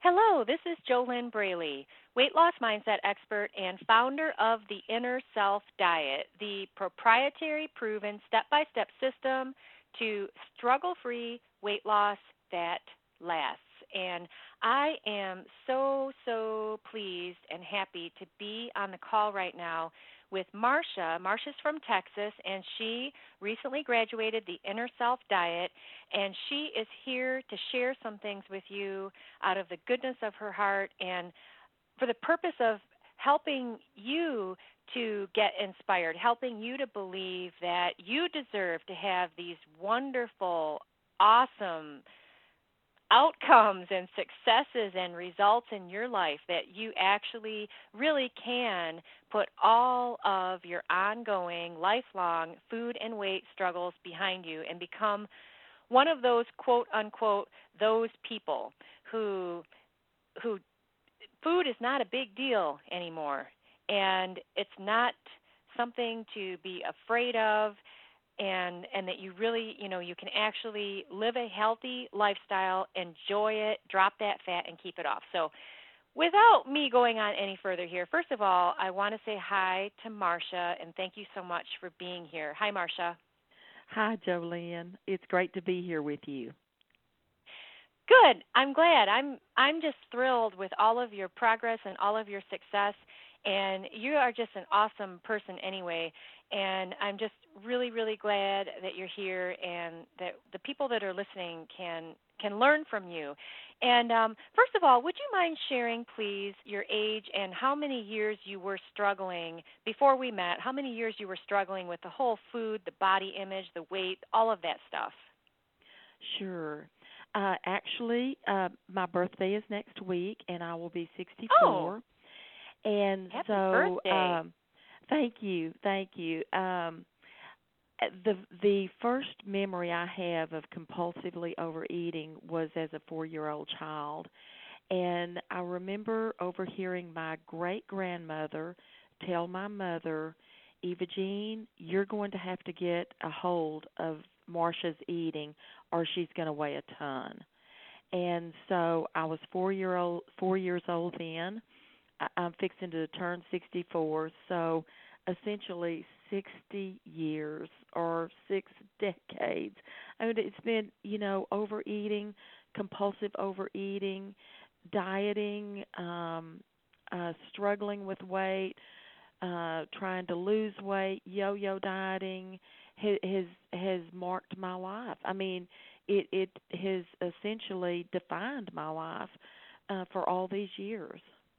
Hello, this is JoLynn Braley, weight loss mindset expert and founder of the Inner Self Diet, the proprietary proven step by step system to struggle free weight loss that lasts. And I am so pleased and happy to be on the call right now with Marcia. Marcia's from Texas, and she recently graduated the Inner Self Diet, and she is here to share some things with you out of the goodness of her heart and for the purpose of helping you to get inspired, helping you to believe that you deserve to have these wonderful, awesome outcomes and successes and results in your life, that you actually really can put all of your ongoing, lifelong food and weight struggles behind you and become one of those quote unquote those people who food is not a big deal anymore, and it's not something to be afraid of, and that you really, you can actually live a healthy lifestyle, enjoy it, drop that fat, and keep it off. So without me going on any further here, first of all, I want to say hi to Marcia, and thank you so much for being here. Hi, Marcia. Hi, Jolynn. It's great to be here with you. Good. I'm glad. I'm just thrilled with all of your progress and all of your success, and you are just an awesome person anyway. And I'm just really glad that you're here and that the people that are listening can learn from you. And first of all, would you mind sharing, please, your age and how many years you were struggling before we met? How many years you were struggling with the whole food, the body image, the weight, all of that stuff? Sure. My birthday is next week, and I will be Oh, 64. And happy so, birthday. thank you, thank you. The first memory I have of compulsively overeating was as a 4-year-old child, and I remember overhearing my great grandmother tell my mother, Eva Jean, you're going to have to get a hold of Marcia's eating, or she's going to weigh a ton. And so I was 4 years old then. I'm fixing to turn 64, so essentially 60 years or 6 decades. I mean, it's been, overeating, compulsive overeating, dieting, struggling with weight, trying to lose weight, yo-yo dieting has marked my life. I mean, it has essentially defined my life for all these years.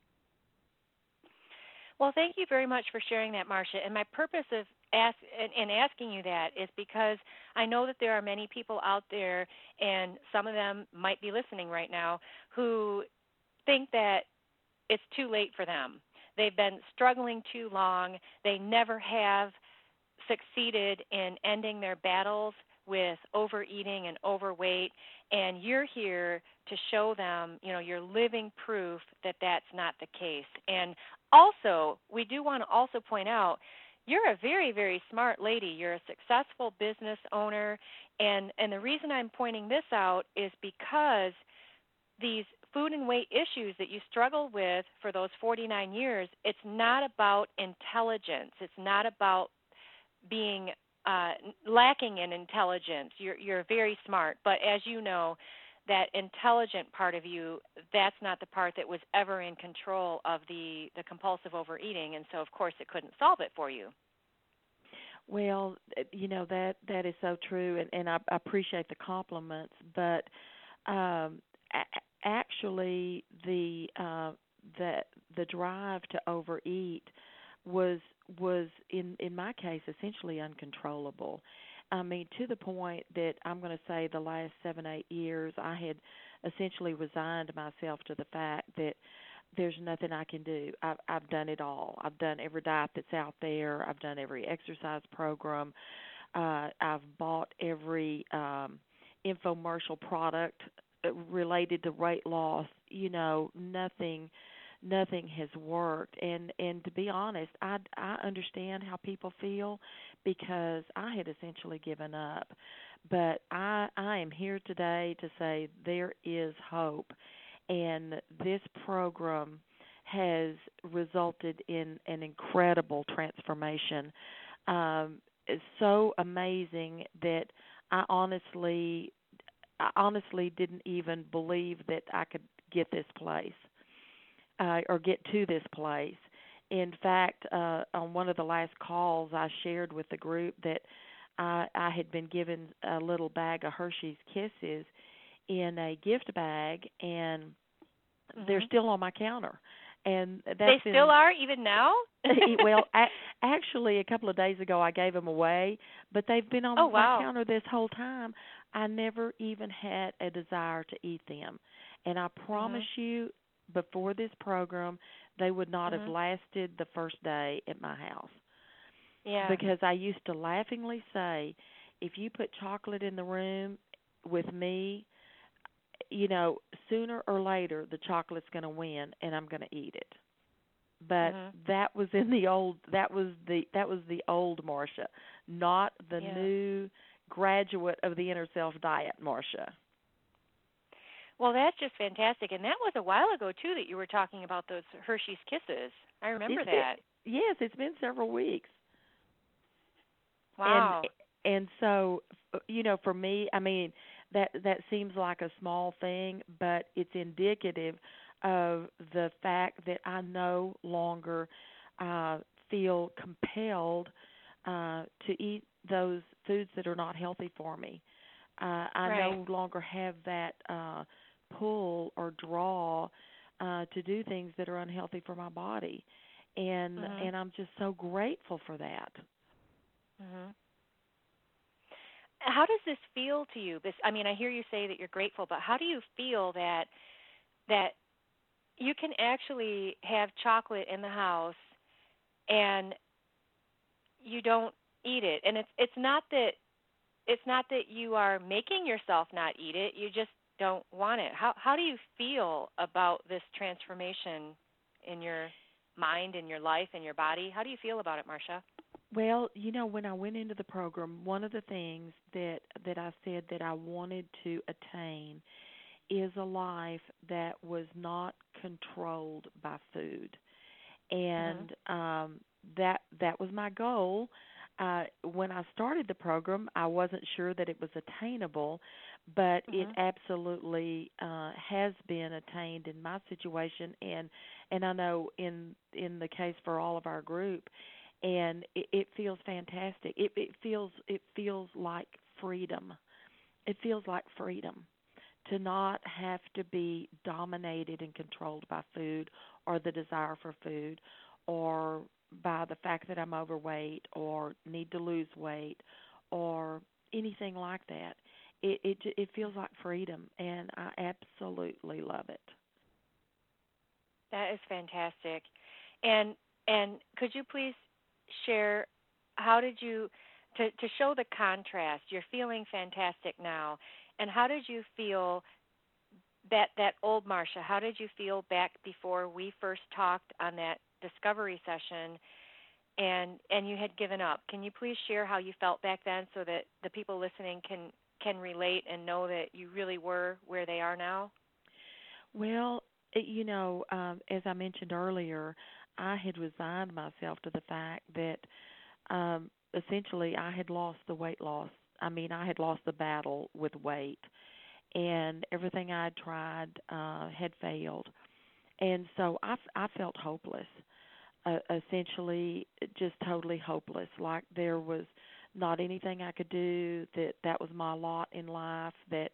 Well, thank you very much for sharing that, Marcia. And my purpose of in asking you that is because I know that there are many people out there, and some of them might be listening right now, who think that it's too late for them. They've been struggling too long. They never have succeeded in ending their battles with overeating and overweight, and you're here to show them, you're living proof that that's not the case. And also, we do want to also point out you're a very smart lady. You're a successful business owner, and the reason I'm pointing this out is because these food and weight issues that you struggled with for those 49 years, it's not about intelligence. It's not about being lacking in intelligence. You're very smart, but as you know, that intelligent part of you, that's not the part that was ever in control of the compulsive overeating, and so of course it couldn't solve it for you. Well, that is so true, and I appreciate the compliments. But actually, the drive to overeat was in my case essentially uncontrollable. I mean, to the point that I'm going to say the last 7-8 years, I had essentially resigned myself to the fact that there's nothing I can do. I've done it all. I've done every diet that's out there. I've done every exercise program. I've bought every infomercial product related to weight loss. Nothing has worked. And to be honest, I understand how people feel because I had essentially given up. But I am here today to say there is hope. And this program has resulted in an incredible transformation. It's so amazing that I honestly didn't even believe that I could get this place or get to this place. In fact, on one of the last calls, I shared with the group that I had been given a little bag of Hershey's Kisses in a gift bag, and they're Mhm. still on my counter. And They that's still been are even now? well, actually, a couple of days ago I gave them away, but they've been Oh, on my wow. counter this whole time. I never even had a desire to eat them. And I promise Mhm. you, before this program, they would not have Mhm. lasted the first day at my house. Yeah. Because I used to laughingly say, if you put chocolate in the room with me, sooner or later the chocolate's going to win and I'm going to eat it. But Mhm. that was in the old that was the old Marcia, not the Yeah. new graduate of the inner self diet Marcia. Well, that's just fantastic. And that was a while ago too that you were talking about those Hershey's Kisses. I remember It's been that. yes, it's been several weeks. and Wow. and so for me, I mean, that seems like a small thing, but it's indicative of the fact that I no longer uh feel compelled to eat those foods that are not healthy for me. I Right. no longer have that pull or draw to do things that are unhealthy for my body, and Mhm. and I'm just so grateful for that. Mhm. How does this feel to you? This, I mean, I hear you say that you're grateful, but how do you feel that you can actually have chocolate in the house and you don't eat it? And it's not that you are making yourself not eat it. You just don't want it. How do you feel about this transformation in your mind, in your life, in your body? How do you feel about it, Marcia? Well, when I went into the program, one of the things that I said that I wanted to attain is a life that was not controlled by food. Mhm. And that was my goal. When I started the program, I wasn't sure that it was attainable, but it Mhm. absolutely has been attained in my situation, and I know in the case for all of our group, and it feels fantastic. It feels like freedom. It feels like freedom to not have to be dominated and controlled by food or the desire for food or by the fact that I'm overweight or need to lose weight or anything like that. It feels like freedom, and I absolutely love it. That is fantastic. And could you please share how did you to show the contrast? You're feeling fantastic now. And how did you feel that old Marcia? How did you feel back before we first talked on that discovery session and you had given up? Can you please share how you felt back then so that the people listening can relate and know that you really were where they are now? Well, as I mentioned earlier, I had resigned myself to the fact that essentially I had lost the weight loss. I mean, I had lost the battle with weight, and everything I had tried had failed. And so I felt hopeless, essentially just totally hopeless, like there was not anything I could do, that was my lot in life, that,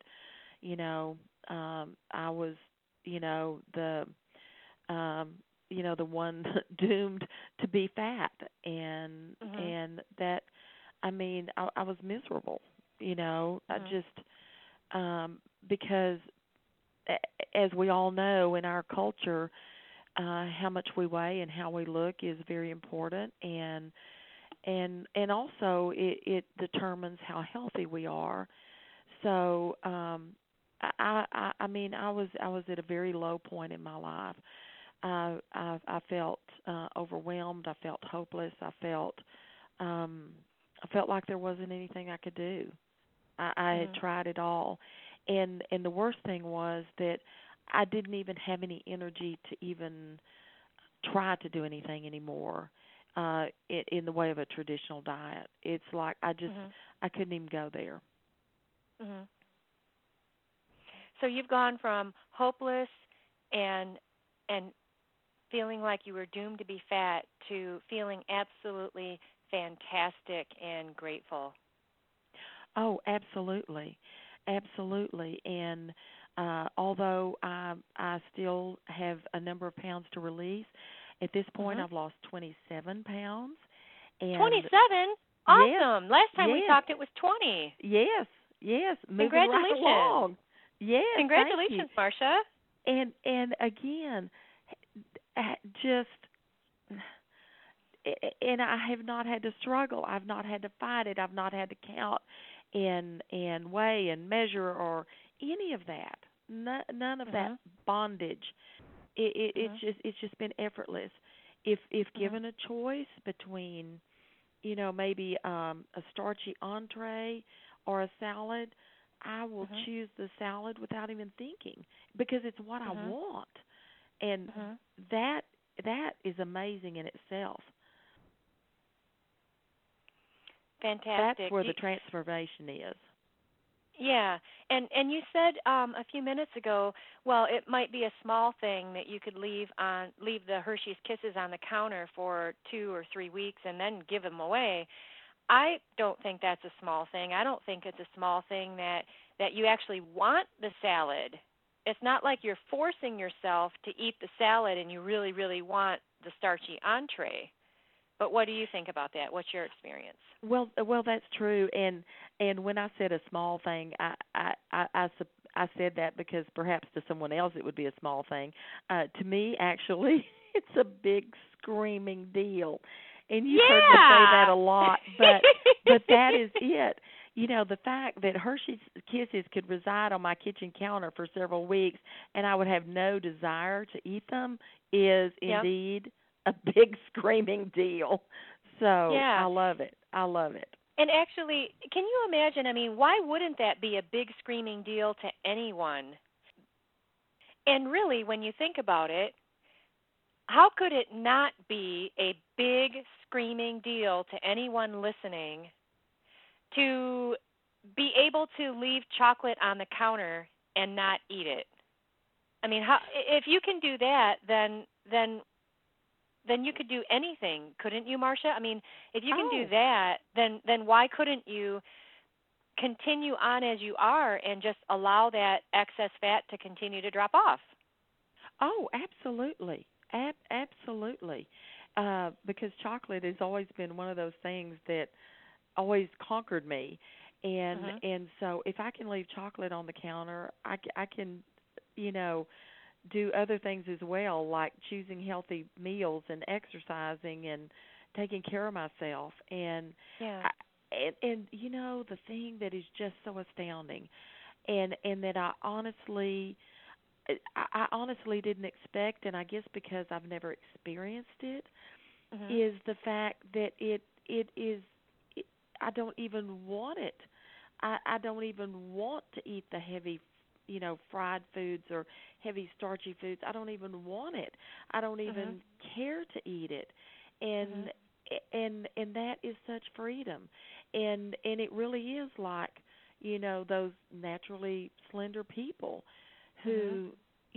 I was, the um the one doomed to be fat, Mhm. and that I mean I was miserable, I Mhm. just because as we all know in our culture, how much we weigh and how we look is very important, and also it determines how healthy we are. So I mean I was at a very low point in my life. I felt overwhelmed. I felt hopeless. Um, I felt like there wasn't anything I could do. I had Mhm. tried it all, and the worst thing was that I didn't even have any energy to even try to do anything anymore in the way of a traditional diet. It's like Mhm. I couldn't even go there. Mhm. So you've gone from hopeless and and feeling like you were doomed to be fat to feeling absolutely fantastic and grateful. Oh, absolutely, absolutely. And although I still have a number of pounds to release, at this point Mhm. I've lost 27 pounds. And 27? yes, Awesome. Last time we yes, talked it was 20. yes, yes, moving right Congratulations. along. Yes, thank you. Congratulations, Marcia. And again, just and I have not had to struggle. I've not had to fight it. I've not had to count and weigh and measure or any of that. None of that Mhm. bondage. Mhm. It's just been effortless. If Mhm. given a choice between maybe a starchy entree or a salad, I will Mhm. choose the salad without even thinking because it's what I Mhm. want, and Mhm. that that is amazing in itself. That's Fantastic. where the transformation is. Yeah, and you said a few minutes ago, well, it might be a small thing that you could leave the Hershey's Kisses on the counter for 2 or 3 weeks and then give them away. I don't think that's a small thing. I don't think it's a small thing that you actually want the salad. It's not like you're forcing yourself to eat the salad and you really really want the starchy entree. But what do you think about that? What's your experience? Well, that's true. And when I said a small thing, I said that because perhaps to someone else it would be a small thing. To me, actually, it's a big screaming deal. And you've heard me say that Yeah. a lot, but that is it. The fact that Hershey's Kisses could reside on my kitchen counter for several weeks and I would have no desire to eat them is Yep. indeed a big screaming deal. So Yeah. I love it. I love it. And actually, can you imagine? I mean, why wouldn't that be a big screaming deal to anyone? And really, when you think about it, how could it not be a big screaming deal to anyone listening to be able to leave chocolate on the counter and not eat it? I mean, how if you can do that, then you could do anything, couldn't you, Marcia? I mean, if you can do Oh, that, then why couldn't you continue on as you are and just allow that excess fat to continue to drop off? oh, absolutely. Absolutely. Because chocolate has always been one of those things that always conquered me. Mhm. And so if I can leave chocolate on the counter, I can, you know, do other things as well, like choosing healthy meals and exercising and taking care of myself. Yeah. I, and the thing that is just so astounding, and that I honestly didn't expect, and I guess because I've never experienced it, Mhm. is the fact that it is. It, I don't even want it. I don't even want to eat the heavy, fried foods or heavy starchy foods. I don't even want it. I don't Mhm. even care to eat it. Mhm. And and that is such freedom. And it really is like, those naturally slender people Mhm. who,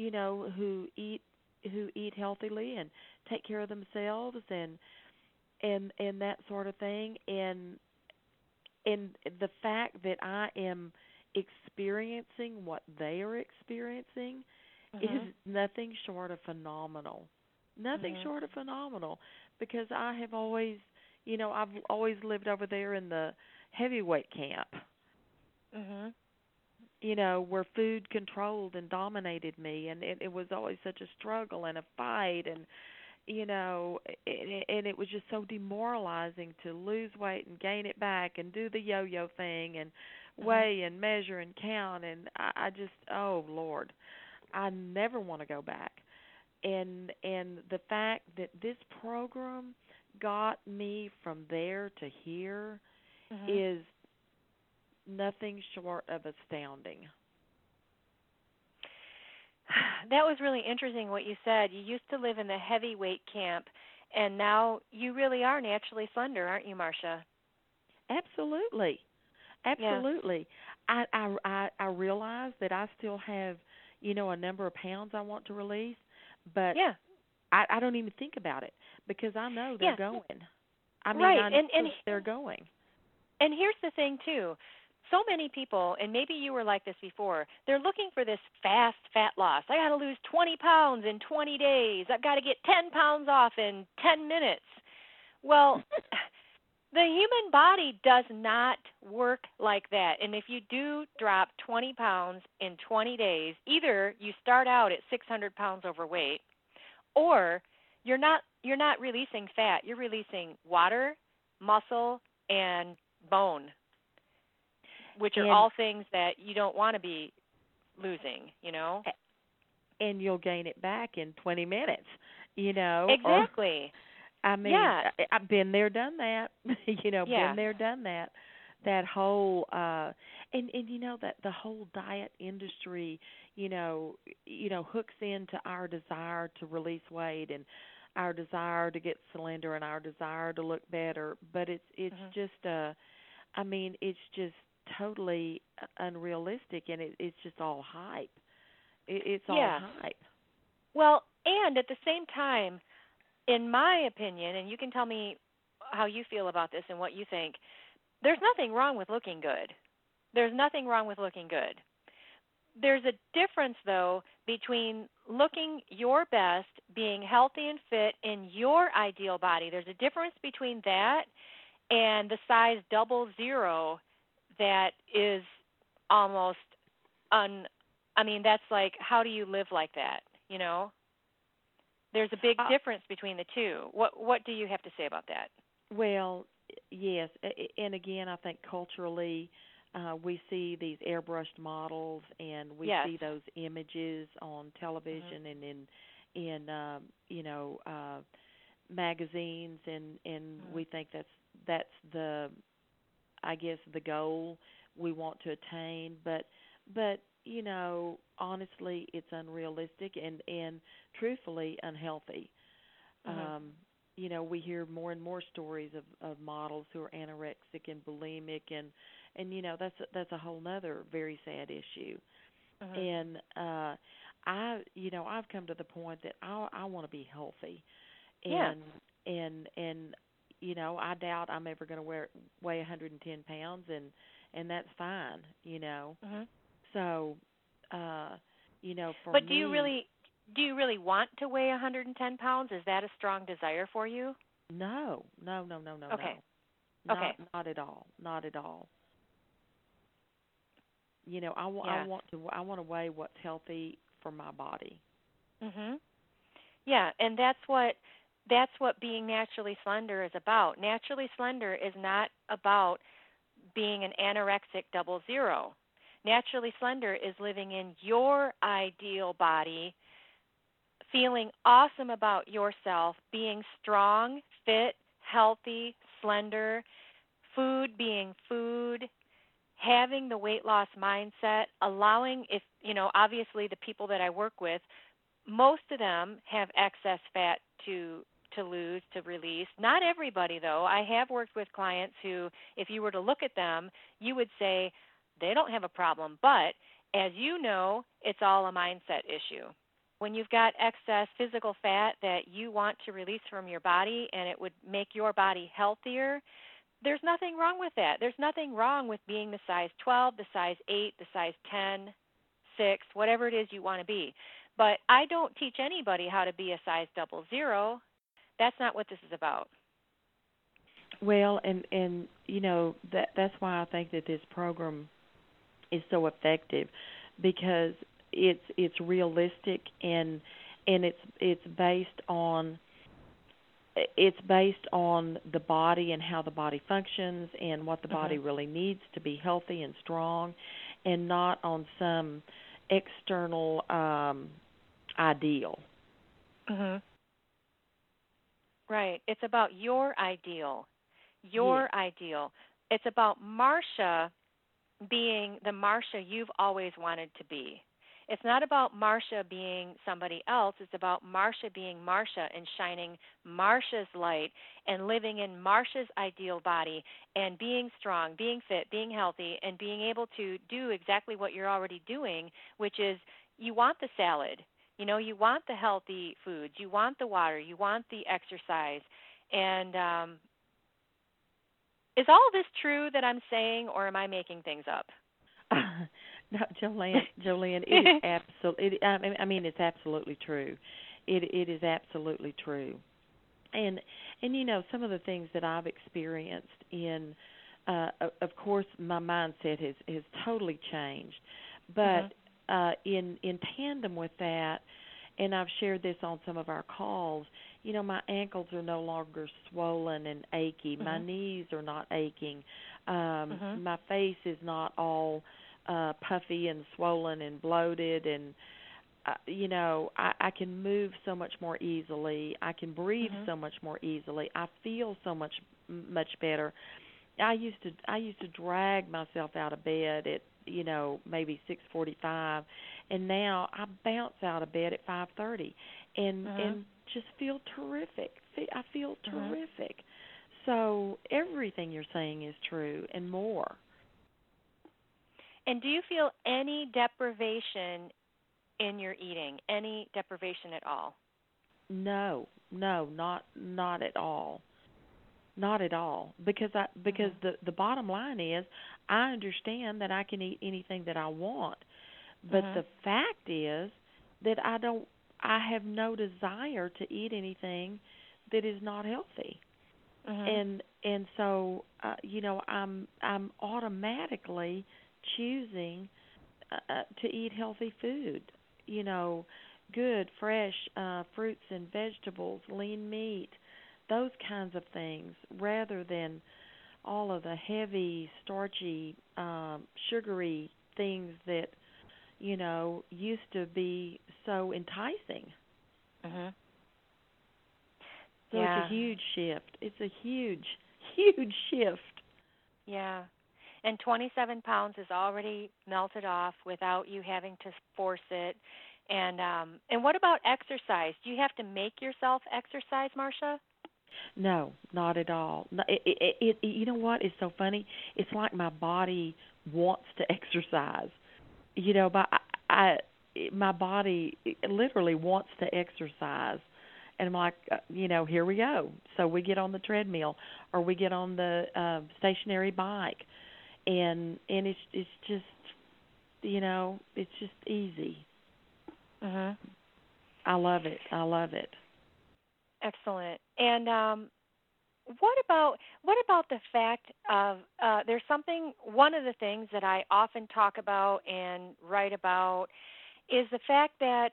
who eat healthily and take care of themselves and that sort of thing. And the fact that I am experiencing what they are experiencing is Mhm. nothing short of phenomenal. Nothing Mhm. short of phenomenal because I've always lived over there in the heavyweight camp, Mhm. where food controlled and dominated me, and it was always such a struggle and a fight, and it was just so demoralizing to lose weight and gain it back and do the yo-yo thing and Mhm. weigh and measure and count, and I just, oh Lord, I never want to go back. And the fact that this program got me from there to here Mhm. is nothing short of astounding. That was really interesting what you said. You used to live in the heavyweight camp, and now you really are naturally slender, aren't you, Marcia? Absolutely. Yeah. Absolutely. I realize that I still have, a number of pounds I want to release, but Yeah. I don't even think about it because I know they're Yeah. going. I mean, Right. I know And that they're going. here's the thing too. So many people, and maybe you were like this before, they're looking for this fast fat loss. I got to lose 20 pounds in 20 days. I've got to get 10 pounds off in 10 minutes. Well, the human body does not work like that. And if you do drop 20 pounds in 20 days, either you start out at 600 pounds overweight, or you're not releasing fat. You're releasing water, muscle, and bone, which are And all things that you don't want to be losing. and you'll gain it back in 20 minutes, or Exactly. I mean, Yeah. I've been there, done that. Been Yeah. there, done that. That whole and that the whole diet industry, hooks into our desire to release weight and our desire to get slender and our desire to look better, but it's Mhm. just I mean, it's just totally unrealistic, and it's just all hype. It's all Yeah. hype. Well, and at the same time, in my opinion, and you can tell me how you feel about this and what you think, there's nothing wrong with looking good. There's nothing wrong with looking good. There's a difference, though, between looking your best, being healthy and fit in your ideal body. There's a difference between that and the size 00 that is almost un. I mean, that's like, how do you live like that? You know, there's a big Uh, difference between the two. What do you have to say about that? well, yes, and again, I think culturally, we see these airbrushed models, and we Yes. see those images on Mhm. television and in magazines, and Mhm. we think that's the, I guess, the goal we want to attain, but honestly, it's unrealistic and truthfully unhealthy. Mhm. Um, we hear more and more stories of models who are anorexic and bulimic, and that's a whole nother very sad issue. Mhm. And I've come to the point that I want to be healthy, Yeah. and I doubt I'm ever going to weigh 110 pounds, and that's fine. Mhm. So, for But me, do you really want to weigh 110 pounds? Is that a strong desire for you? no, no, no, no, no, Okay. no, not Okay. not at all, not at all. I Yeah. want to weigh what's healthy for my body. Mhm. Yeah, and that's what being naturally slender is about. Naturally slender is not about being an anorexic 00. Naturally slender is living in your ideal body, feeling awesome about yourself, being strong, fit, healthy, slender, food being food, having the weight loss mindset, allowing, if obviously the people that I work with, most of them have excess fat to lose, to release. Not everybody, though. I have worked with clients who, if you were to look at them, you would say they don't have a problem. But as you know, it's all a mindset issue. When you've got excess physical fat that you want to release from your body and it would make your body healthier, there's nothing wrong with that. There's nothing wrong with being the size 12, the size 8, the size 10, 6, whatever it is you want to be. But I don't teach anybody how to be a size 00. That's not what this is about. Well, and that's why I think that this program is so effective because it's realistic and it's based on the body and how the body functions and what the body Mhm. really needs to be healthy and strong, and not on some external ideal. Mhm. Right. It's about your ideal. Yes. Your ideal. It's about Marcia being the Marcia you've always wanted to be. It's not about Marcia being somebody else. It's about Marcia being Marcia and shining Marcia's light and living in Marcia's ideal body and being strong, being fit, being healthy, and being able to do exactly what you're already doing, which is you want the salad. You want the healthy foods. You want the water. You want the exercise. And is all this true that I'm saying, or am I making things up? No, Jolene, it is absolutely. I mean, it's absolutely true. It is absolutely true. And some of the things that I've experienced in, of course, my mindset has totally changed. But Mhm. in tandem with that, and I've shared this on some of our calls, my ankles are no longer swollen and achy. My Mhm. knees are not aching. Mhm. My face is not all puffy and swollen and bloated, and I can move so much more easily. I can breathe Mhm. so much more easily. I feel so much better. I used to drag myself out of bed at maybe 6:45, and now I bounce out of bed at 5:30, Mhm. and just feel terrific. I feel Mhm. terrific. So everything you're saying is true and more. And do you feel any deprivation in your eating? Any deprivation at all? No, no, not at all. Not at all. Because Mhm. the bottom line is I understand that I can eat anything that I want. But Mhm. the fact is that I have no desire to eat anything that is not healthy. Mhm. And so I'm automatically choosing to eat healthy food. You know, good fresh fruits and vegetables, lean meat, those kinds of things rather than all of the heavy, starchy, sugary things that used to be so enticing. Mhm. So it's a Yeah. huge shift. It's a huge, huge shift. Yeah. And 27 pounds is already melted off without you having to force it. And what about exercise? Do you have to make yourself exercise, Marcia? No, not at all. No, you know what? It's so funny. It's like my body wants to exercise. But my body literally wants to exercise. And I'm like, here we go. So we get on the treadmill or we get on the stationary bike, and it's just it's just easy. Mhm. I love it. I love it. Excellent. And what about the fact of there's something one of the things that I often talk about and write about is the fact that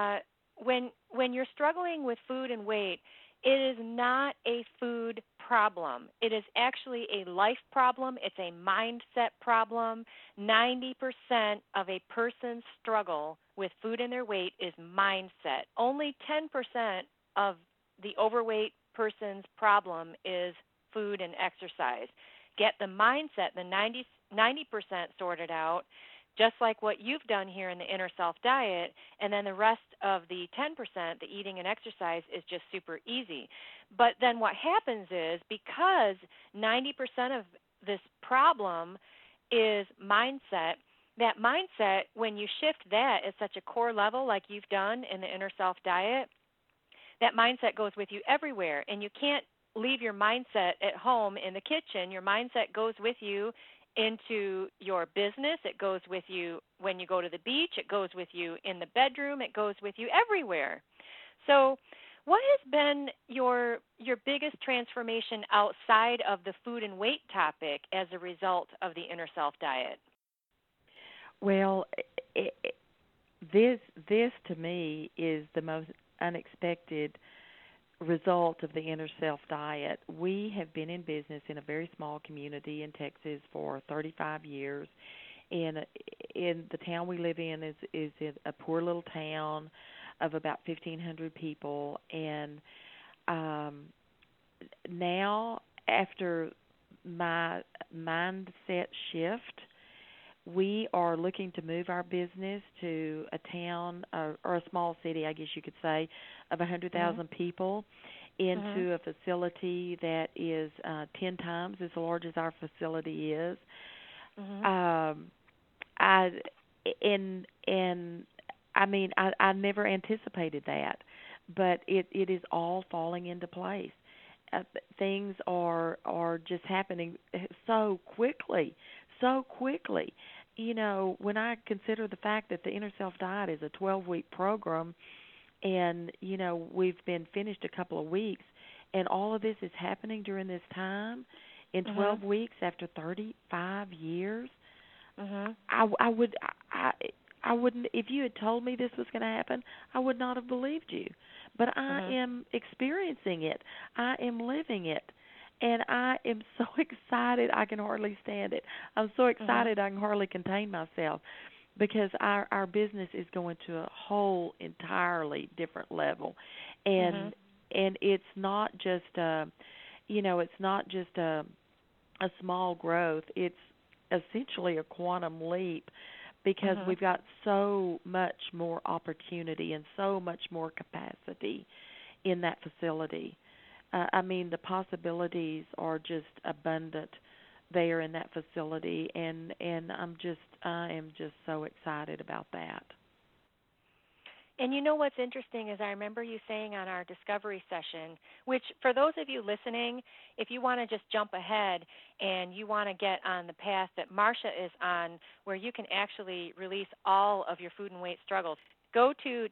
when you're struggling with food and weight, it is not a food problem. It is actually a life problem. It's a mindset problem. 90% of a person's struggle with food and their weight is mindset. Only 10% of the overweight person's problem is food and exercise. Get the mindset, the 90% sorted out, just like what you've done here in the Inner Self Diet, and then the rest of the 10%, the eating and exercise, is just super easy. But then what happens is because 90% of this problem is mindset, that mindset, when you shift that at such a core level like you've done in the Inner Self Diet, that mindset goes with you everywhere. And you can't leave your mindset at home in the kitchen. Your mindset goes with you into your business. It goes with you when you go to the beach. It goes with you in the bedroom. It goes with you everywhere. So, what has been your biggest transformation outside of the food and weight topic as a result of the Inner Self Diet? Well, i i this to me is the most unexpected result of the Inner Self Diet. We have been in business in a very small community in Texas for 35 years. In the town we live in is in a poor little town of about 1,500 people, and um, now after my mindset shift, we are looking to move our business to a town or a small city, I guess you could say, of 100,000 people into a facility that is 10 times as large as our facility is. I and I mean I never anticipated that, but it is all falling into place. Things are just happening so quickly, so quickly. You know, when I consider the fact that the Inner Self Diet is a 12-week program, and you know we've been finished a couple of weeks, and all of this is happening during this time in 12 weeks after 35 years. I wouldn't, if you had told me this was going to happen, I would not have believed you. But I am experiencing it. I am living it. And I am so excited I can hardly stand it. I'm so excited I can hardly contain myself, because our business is going to a whole entirely different level. And it's not just it's not just a small growth. It's essentially a quantum leap, because we've got so much more opportunity and so much more capacity in that facility. I mean, the possibilities are just abundant there in that facility, and I am just so excited about that. And you know what's interesting is I remember you saying on our discovery session, which for those of you listening, if you want to just jump ahead and you want to get on the path that Marsha is on, where you can actually release all of your food and weight struggles, go to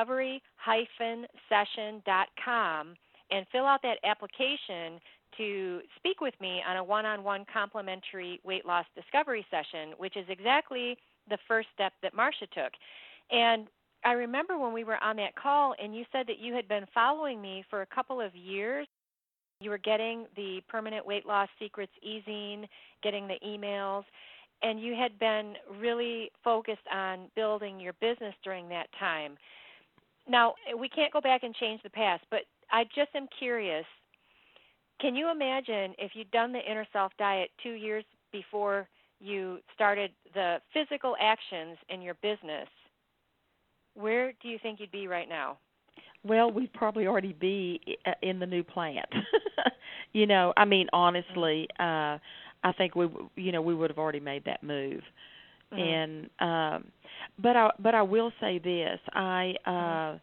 discovery-session.com and fill out that application to speak with me on a one-on-one complimentary weight loss discovery session, which is exactly the first step that Marsha took. And I remember when we were on that call and you said that you had been following me for a couple of years. You were getting the Permanent Weight Loss Secrets e-zine, getting the emails, and you had been really focused on building your business during that time. Now, we can't go back and change the past, but I just am curious, can you imagine if you'd done the Inner Self Diet 2 years before you started the physical actions in your business, where do you think you'd be right now? Well, we'd probably already be in the new plant. You know, I mean, honestly, I think we would have already made that move. And but I will say this, I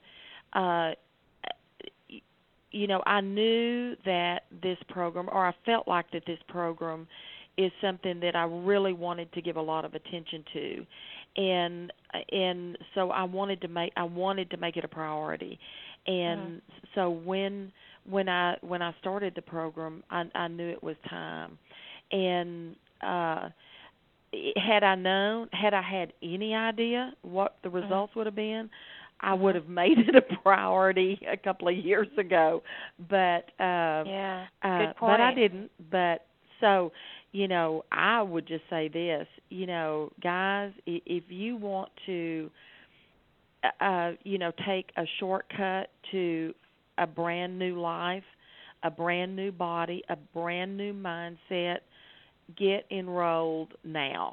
knew that this program, or I felt like that this program is something that I really wanted to give a lot of attention to, and so I wanted to make it a priority. And so when I started the program, I knew it was time. And had I had any idea what the results would have been, I would have made it a priority a couple of years ago. But good point. But I didn't. But so, I would just say this, guys, if you want to take a shortcut to a brand new life, a brand new body, a brand new mindset, get enrolled now.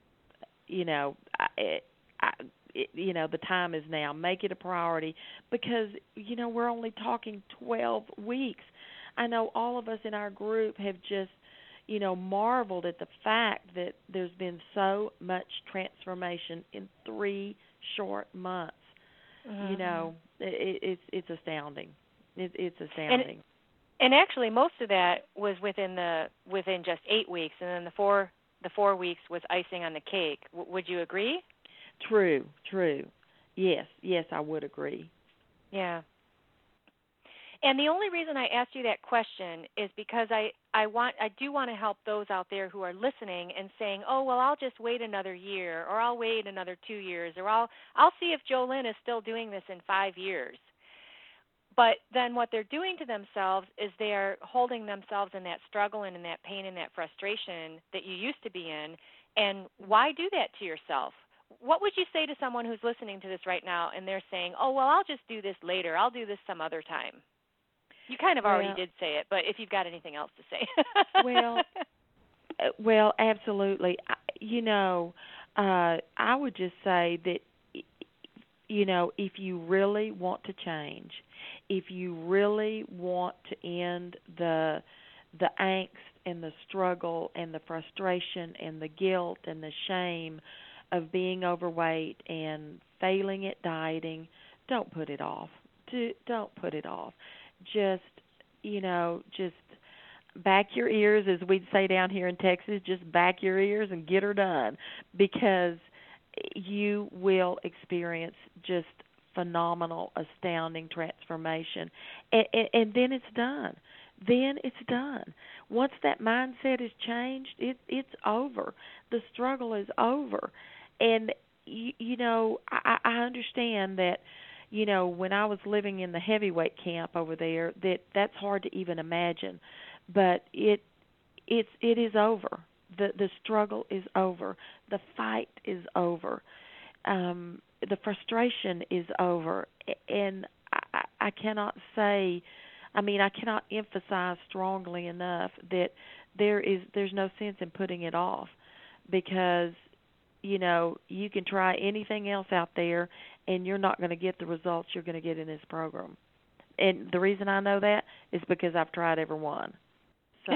The time is now. Make it a priority, because we're only talking 12 weeks. I know all of us in our group have just marveled at the fact that there's been so much transformation in 3 short months. It's astounding. It's astounding. And actually, most of that was within just 8 weeks, and then the 4 weeks was icing on the cake. Would you agree? True. Yes, I would agree. Yeah. And the only reason I asked you that question is because I do want to help those out there who are listening and saying, oh, well, I'll just wait another year, or I'll wait another 2 years, or I'll see if JoLynn is still doing this in 5 years. But then what they're doing to themselves is they're holding themselves in that struggle and in that pain and that frustration that you used to be in. And why do that to yourself? What would you say to someone who's listening to this right now and they're saying, oh, well, I'll just do this later. I'll do this some other time. You kind of already did say it, but if you've got anything else to say. Well, absolutely. I would just say that, if you really want to change, if you really want to end the angst and the struggle and the frustration and the guilt and the shame of being overweight and failing at dieting, don't put it off. Don't put it off. Just, just back your ears, as we'd say down here in Texas, just back your ears and get her done, because you will experience just phenomenal, astounding transformation. And then it's done. Then it's done. Once that mindset is changed, it's over. The struggle is over. And, I understand that, when I was living in the heavyweight camp over there, that's hard to even imagine. But it is over. The struggle is over. The fight is over. The frustration is over. And I cannot say, I cannot emphasize strongly enough that there's no sense in putting it off, because you can try anything else out there and you're not going to get the results you're going to get in this program. And the reason I know that is because I've tried every one. So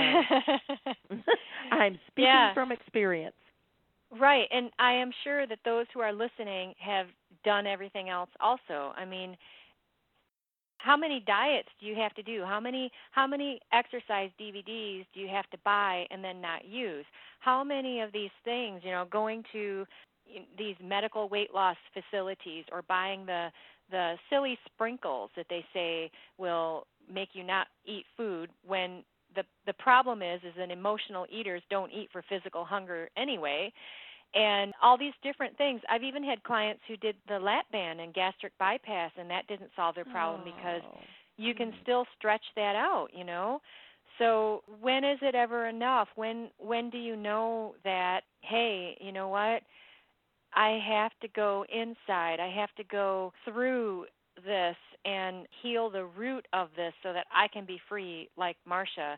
I'm speaking from experience. Right, and I am sure that those who are listening have done everything else also. How many diets do you have to do? How many exercise DVDs do you have to buy and then not use? How many of these things, going to these medical weight loss facilities or buying the silly sprinkles that they say will make you not eat food, when the problem is that emotional eaters don't eat for physical hunger anyway. And all these different things. I've even had clients who did the lap band and gastric bypass, and that didn't solve their problem because you can still stretch that out, So when is it ever enough? When do you know that, hey, you know what? I have to go inside. I have to go through this and heal the root of this so that I can be free, like Marsha.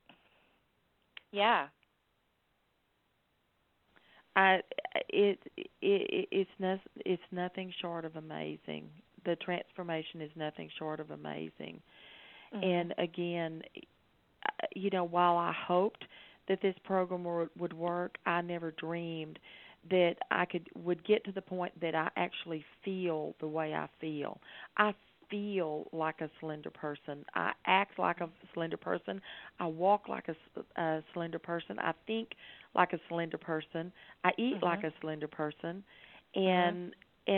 Yeah. It's nothing short of amazing. The transformation is nothing short of amazing. Mm-hmm. And again, while I hoped that this program would work, I never dreamed that I would get to the point that I actually feel the way I feel. I feel like a slender person. I act like a slender person. I walk like a slender person. I think like a slender person. I eat like a slender person, and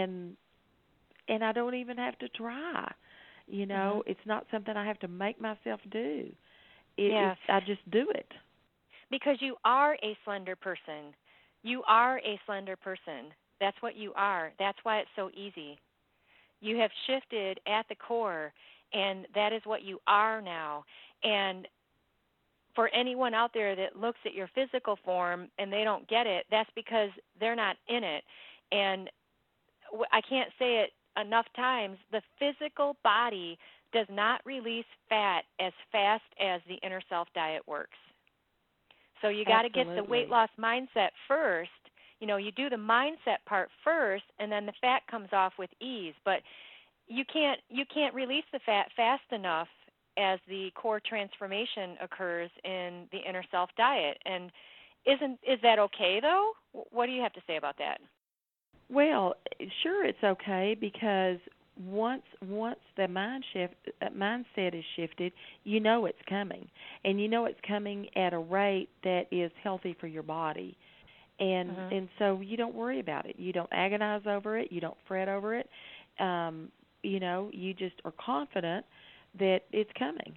I don't even have to try. It's not something I have to make myself do. I just do it. Because you are a slender person. You are a slender person. That's what you are. That's why it's so easy. You have shifted at the core, and that is what you are now. And for anyone out there that looks at your physical form and they don't get it, that's because they're not in it. And I can't say it enough times, the physical body does not release fat as fast as the inner self diet works. So you got to get the weight loss mindset first. You do the mindset part first, and then the fat comes off with ease. But you can't release the fat fast enough as the core transformation occurs in the inner self diet. And is that okay though? What do you have to say about that? Well, sure, it's okay, because once the mindset is shifted, it's coming, and it's coming at a rate that is healthy for your body, and so you don't worry about it. You don't agonize over it. You don't fret over it. You just are confident that it's coming.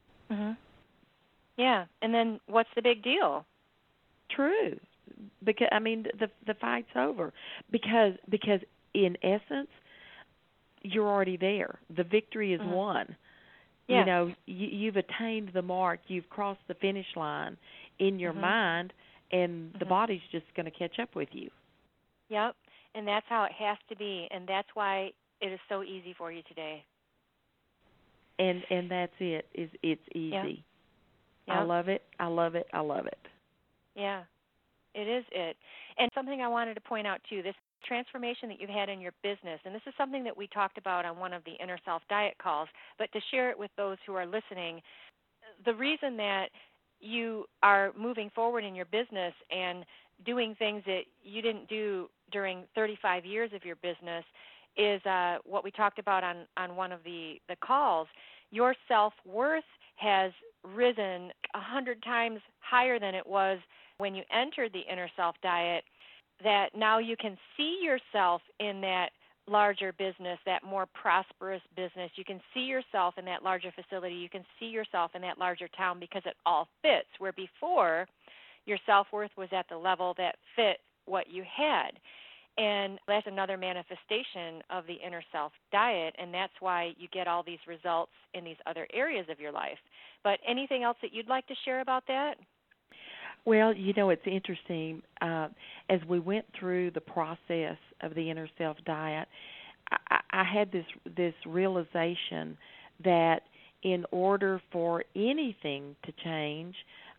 Yeah, and then what's the big deal? True, because the fight's over, because in essence, you're already there. The victory is won. Yeah. You've attained the mark. You've crossed the finish line in your mind, and the body's just going to catch up with you. Yep, and that's how it has to be, and that's why it is so easy for you today. And that's it. It's easy. Yeah. Yep. I love it. I love it. I love it. Yeah. It is it. And something I wanted to point out too, this transformation that you've had in your business, and this is something that we talked about on one of the Inner Self Diet calls, but to share it with those who are listening, the reason that you are moving forward in your business and doing things that you didn't do during 35 years of your business is what we talked about on one of the calls. Your self-worth has risen 100 times higher than it was when you entered the Inner Self Diet, that now you can see yourself in that larger business, that more prosperous business. You can see yourself in that larger facility. You can see yourself in that larger town because it all fits, where before your self-worth was at the level that fit what you had. And that's another manifestation of the Inner Self Diet, and that's why you get all these results in these other areas of your life. But anything else that you'd like to share about that? Well, it's interesting. As we went through the process of the Inner Self Diet, I had this realization that in order for anything to change,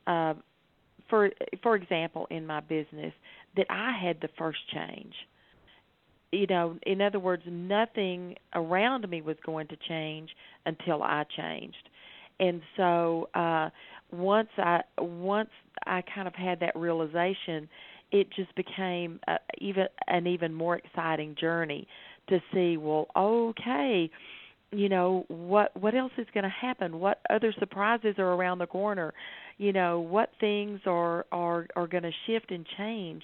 for example, in my business, that I had to first change. In other words, nothing around me was going to change until I changed. And so once I kind of had that realization, it just became an even more exciting journey to see, well, okay, what else is going to happen? What other surprises are around the corner? What things are going to shift and change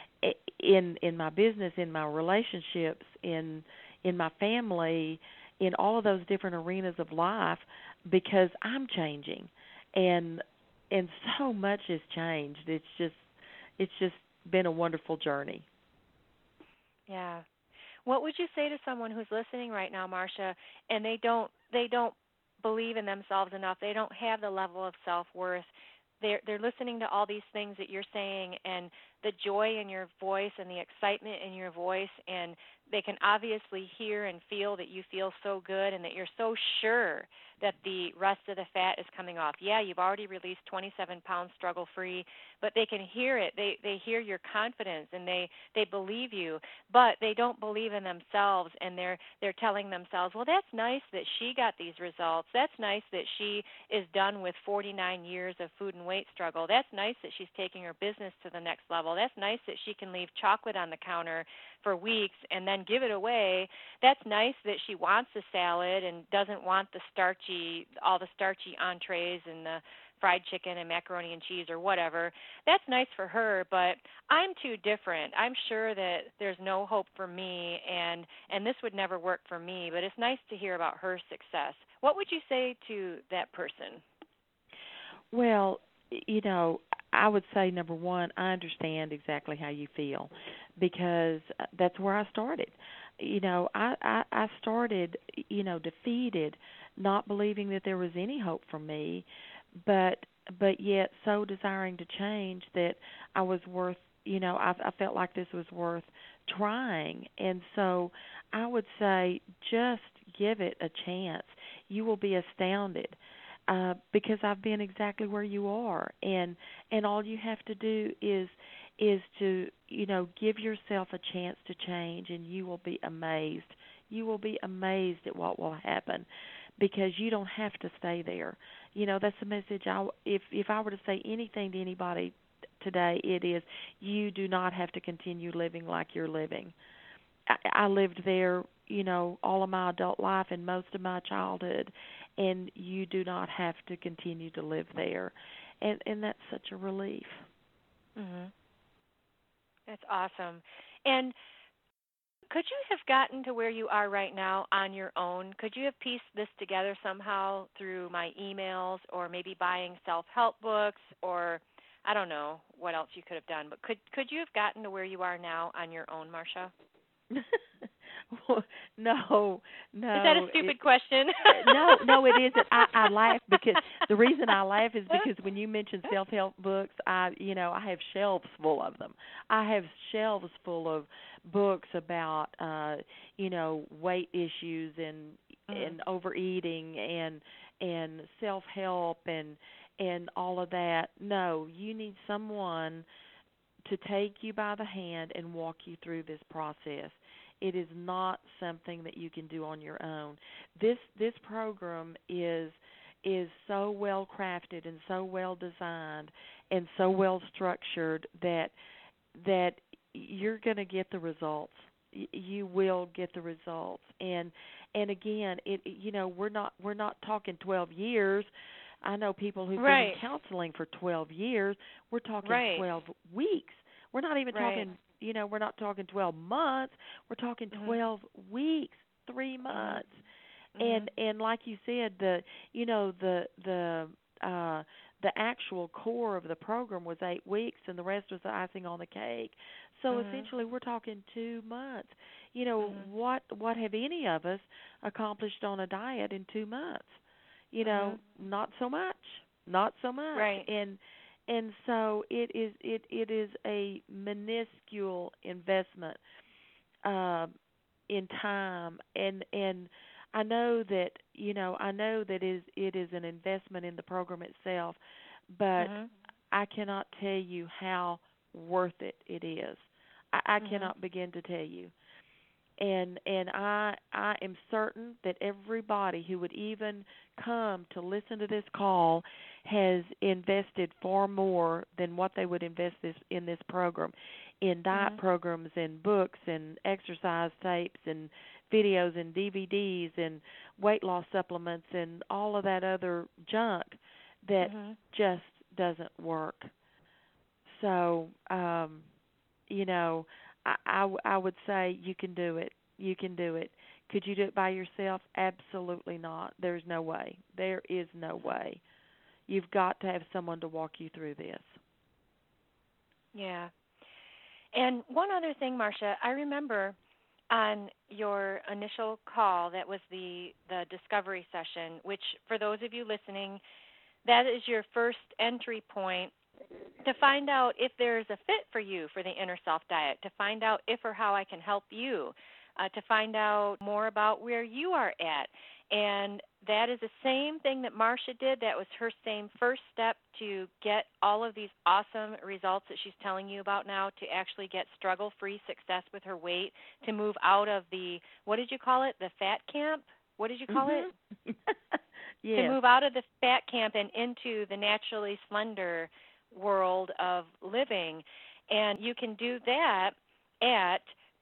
in my business, in my relationships, in my family, in all of those different arenas of life, because I'm changing, and so much has changed. It's just been a wonderful journey. Yeah. What would you say to someone who's listening right now, Marcia, and they don't believe in themselves enough? They don't have the level of self-worth. They're listening to all these things that you're saying, and the joy in your voice and the excitement in your voice, and they can obviously hear and feel that you feel so good and that you're so sure that the rest of the fat is coming off. Yeah, you've already released 27 pounds struggle-free, but they can hear it. They hear your confidence, and they believe you, but they don't believe in themselves, and they're telling themselves, well, that's nice that she got these results. That's nice that she is done with 49 years of food and weight struggle. That's nice that she's taking her business to the next level. That's nice that she can leave chocolate on the counter for weeks and then give it away. That's nice that she wants a salad and doesn't want all the starchy entrees and the fried chicken and macaroni and cheese or whatever. That's nice for her, but I'm too different. I'm sure that there's no hope for me, and this would never work for me, but it's nice to hear about her success. What would you say to that person? Well, I would say, number one, I understand exactly how you feel, because that's where I started. I started, defeated, not believing that there was any hope for me, but yet so desiring to change that I was worth, I felt like this was worth trying. And so I would say just give it a chance. You will be astounded. Because I've been exactly where you are, and all you have to do is to give yourself a chance to change, and you will be amazed. You will be amazed at what will happen, because you don't have to stay there. That's the message. If I were to say anything to anybody today, it is you do not have to continue living like you're living. I lived there, all of my adult life and most of my childhood, and you do not have to continue to live there. And that's such a relief. Mhm. That's awesome. And could you have gotten to where you are right now on your own? Could you have pieced this together somehow through my emails, or maybe buying self-help books, or I don't know what else you could have done, but could you have gotten to where you are now on your own, Marcia? No. Is that a stupid question? No, it isn't. I laugh because the reason I laugh is because when you mention self-help books, I have shelves full of them. I have shelves full of books about, weight issues and overeating and self-help and all of that. No, you need someone to take you by the hand and walk you through this process. It is not something that you can do on your own. This program is so well crafted and so well designed and so well structured that you're going to get the results. You will get the results. And again, we're not talking 12 years. I know people who've been in counseling for 12 years. We're talking 12 weeks. We're not even talking, we're not talking 12 months. We're talking 12 weeks, 3 months. And like you said, the actual core of the program was 8 weeks, and the rest was the icing on the cake. So essentially, we're talking 2 months. What have any of us accomplished on a diet in 2 months? Not so much. Not so much. Right. And so it is a minuscule investment in time, and I know that it is an investment in the program itself, but I cannot tell you how worth it is. I cannot begin to tell you. And I am certain that everybody who would even come to listen to this call has invested far more than what they would invest in this program, in diet programs and books and exercise tapes and videos and DVDs and weight loss supplements and all of that other junk that just doesn't work. So, I would say you can do it. You can do it. Could you do it by yourself? Absolutely not. There's no way. There is no way. You've got to have someone to walk you through this. Yeah. And one other thing, Marcia, I remember on your initial call, that was the discovery session, which for those of you listening, that is your first entry point to find out if there's a fit for you for the Inner Self Diet, to find out if or how I can help you, to find out more about where you are at. And that is the same thing that Marcia did. That was her same first step to get all of these awesome results that she's telling you about now, to actually get struggle-free success with her weight, to move out of the, what did you call it, the fat camp? What did you call it? Yes. To move out of the fat camp and into the naturally slender world of living. And you can do that at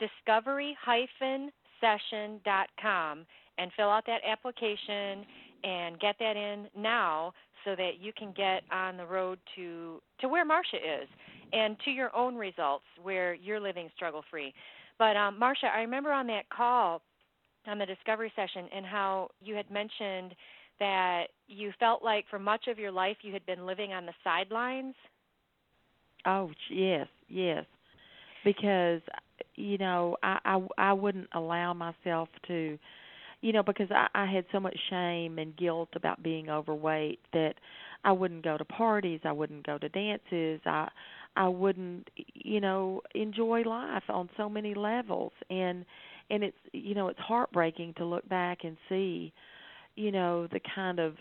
discovery-session.com and fill out that application and get that in now so that you can get on the road to where Marcia is and to your own results where you're living struggle-free. But, Marcia, I remember on that call on the discovery session and how you had mentioned that you felt like for much of your life you had been living on the sidelines. Oh, yes. Because, I wouldn't allow myself to, because I had so much shame and guilt about being overweight that I wouldn't go to parties, I wouldn't go to dances, I wouldn't, enjoy life on so many levels. And it's, it's heartbreaking to look back and see, the kind of,